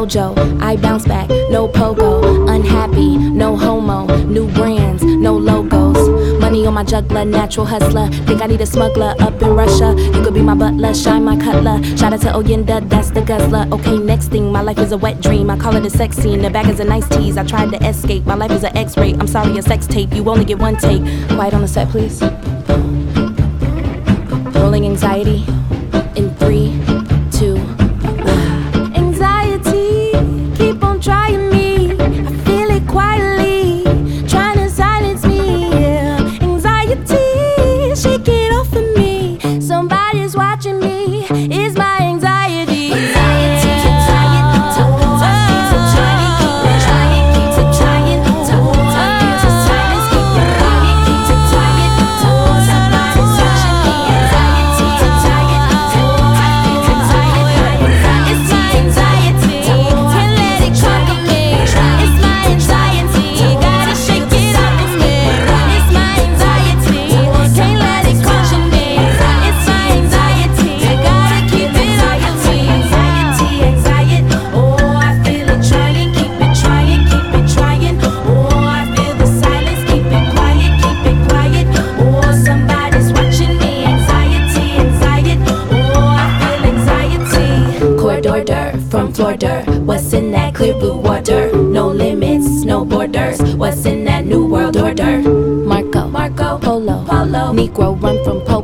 mojo, I bounce back, no pogo. Unhappy, no homo, new brands, no logos. Money on my juggler, natural hustler. Think I need a smuggler up in Russia. You could be my butler, shine my cutler. Shout out to Oyenda, that's the guzzler. Okay, next thing, my life is a wet dream. I call it a sex scene, the bag is a nice tease. I tried to escape, my life is an X-ray. I'm sorry, a sex tape, you only get one take. Quiet on the set, please. Rolling anxiety in 3, 2. Anxiety, keep on trying me. I feel it quietly, trying to silence me. Yeah. Anxiety, shake it off of me. Somebody's watching me. It's my anxiety. Anxiety, from Florida, what's in that clear blue water? No limits, no borders. What's in that new world order? Marco, Polo, Negro run from